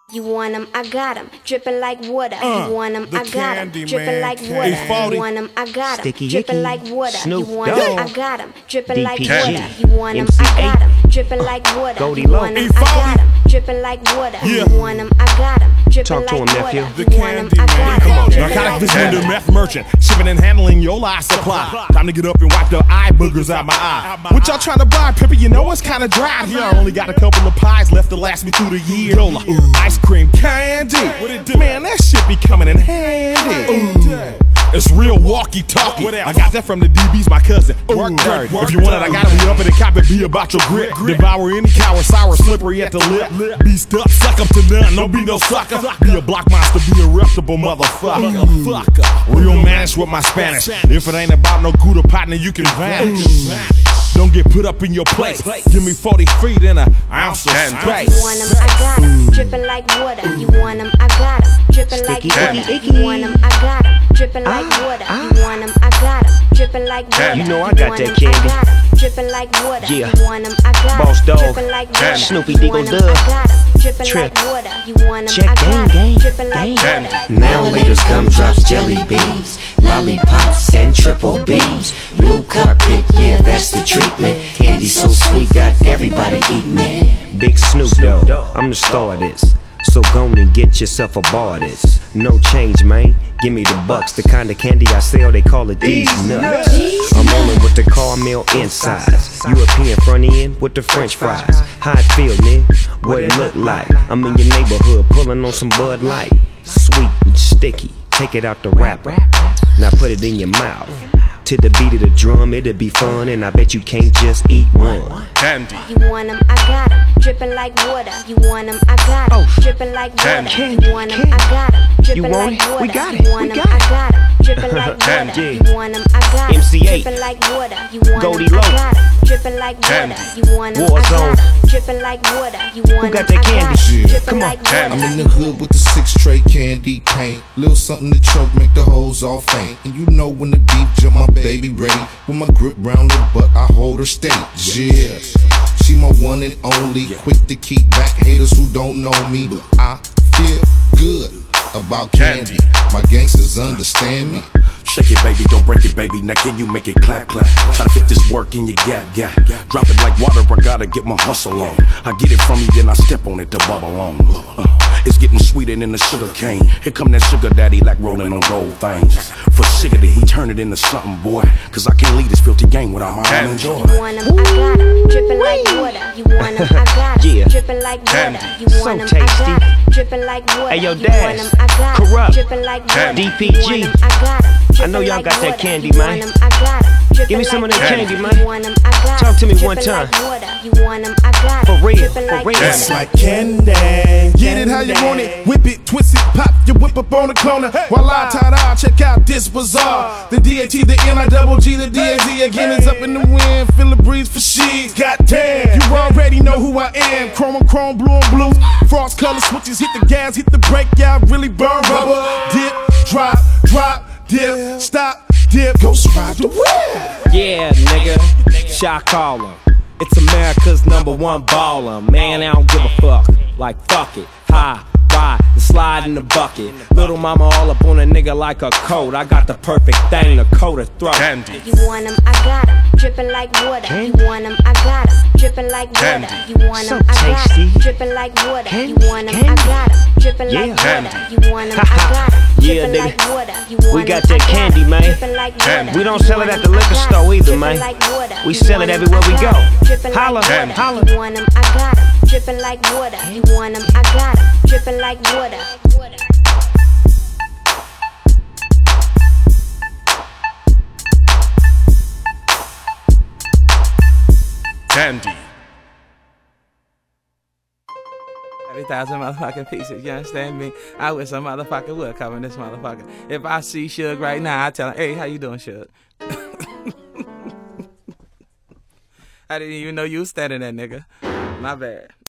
You want 'em, I got 'em, dripping like water. You want 'em, I got 'em, dripping like water. You want 'em, I got 'em, dripping like water. You want 'em, I got 'em, dripping like water. You want 'em, I got 'em, dripping like water. You want 'em, I got 'em, dripping like water. You want 'em, I got 'em, dripping like water. You want 'em, I got 'em. Narcotic visitor, meth merchant, shipping and handling your life supply. Time to get up and wipe the eye boogers out my eye. What y'all trying to buy, Pippa? You know it's kinda dry here. I only got a couple of pies left to last me through the year. Yola, ice cream candy. Man, that shit be coming in handy. It's real walkie-talkie. I got that from the DB's, my cousin. Work dirty. If you want it, I gotta be up in the cop and be about your grit. Devour any cow, sour, slippery at the lip. Be stuck, suck up to none, don't be no sucker. Be a block monster, be a reputable motherfucker. Real managed with my Spanish. If it ain't about no Gouda partner, you can vanish. Don't get put up in your place. Give me 40 feet and an ounce of space. You want 'em, I got 'em, dripping like water. You want 'em, I got 'em, dripping like water. You want 'em, I got 'em, dripping like water. You want 'em, I got 'em, dripping like water. You know I got that candy. Dripping like water. Yeah. You want 'em, I got 'em, Boss Dog, dripping like water. Snoopy Diggle You want 'em, Dub, I got 'em, dripping Trip. like water. You want 'em, Check I got 'em, gang, dripping like gang. water. Now laters, gumdrops, jelly beans, lollipops, and triple beans. Blue carpet, yeah, that's the treatment. Candy so sweet, got everybody eating it. Big Snoop Dogg, I'm the star of this. So go and get yourself a bar of this. No change, man. Give me the bucks. The kind of candy I sell, they call it these nuts. I'm rolling with the caramel insides. European front end with the French fries. How it feel, man? What it look like? I'm in your neighborhood pulling on some Bud Light. Sweet and sticky. Take it out the wrapper. Now put it in your mouth. To the beat of the drum, it'll be fun, and I bet you can't just eat one. Candy. You want 'em, I got 'em, dripping like water. You want 'em, I got 'em, dripping like water. You want 'em, I got 'em, dripping want like it? water. We got it. You want 'em, I got 'em, dripping like water. You want 'em, I got 'em, MC8, dripping like water. You want 'em, Goldie I Low, got 'em, dripping like water. You want 'em, I Warzone. got 'em, dripping like water. You want 'em, got that I candy? got 'em, Yeah. dripping Come on. like water. I'm in the hood with the 6-tray candy paint. Little something to choke, make the hoes all faint. And you know when the beef jump, my baby ready. With my grip round her butt, I hold her steady. Yeah, she my one and only. Quick to keep back haters who don't know me. But I feel good about candy. My gangsters understand me. Shake it, baby, don't break it, baby. Now can you make it clap, clap? Try to fit this work in your gap. Drop it like water, I gotta get my hustle on. I get it from you, then I step on it to bubble on. It's getting sweeter than the sugar cane. Here come that sugar daddy like rolling on gold things. For sickety, he turn it into something, boy. Cause I can't leave this filthy game without my own enjoy. You want 'em, I got 'em, dripping like water. You want 'em, I got 'em, Yeah. dripping like water. You want 'em, I tasty. got 'em, dripping like water. Hey, yo, You Daz, want 'em, I got 'em, Corrupt, dripping like water. DPG. You want 'em, I got 'em, I know dripping y'all like got that water. candy, You man. want 'em, I got 'em, Give me dripping some of like that water. candy, You man. want 'em, I got 'em, Talk to me one dripping time. like water. You want 'em, I got 'em, For real, dripping for like real. water. It's like candy. Get it how you want it. Whip it, twist it, pop your whip up on the corner. While I tie-dye, check out this bizarre. The DAT, the NIGG, the DAZ again is up in the wind. Feel the breeze for sheets. Goddamn, you already know who I am. Chrome on chrome, blue on blue. Frost color switches, hit the gas, hit the brake, yeah, I really burn rubber. Dip, drop, dip, stop, dip. Ghost ride the whip. Yeah, nigga, shot caller. It's America's #1 baller. Man, I don't give a fuck. Like, fuck it. High, ride, and slide in the bucket. Little mama all up on a nigga like a coat. I got the perfect thing to coat a throat. Candy. You want 'em, I got 'em, dripping like water. You want 'em, I got 'em, dripping like water. You want 'em, I got 'em, dripping like water. You want 'em, I got 'em, dripping like water. You want 'em, I got 'em, Yeah, dripping nigga. like water. You We want got 'em, that I candy, 'em, man. dripping like water. We don't You sell it want at the 'em, liquor I got store 'em, either, dripping man. like water. We You sell want it 'em, everywhere I we got go. 'em, dripping like Holla, water. holla. You want 'em, I got 'em, dripping like water. You want 'em, I got 'em, dripping like water. Candy. 30,000 motherfucking pieces, you understand me? I wish some motherfucker would come in this motherfucker. If I see Suge right now, I tell him, hey, how you doing, Suge? I didn't even know you was standing there, nigga. My bad.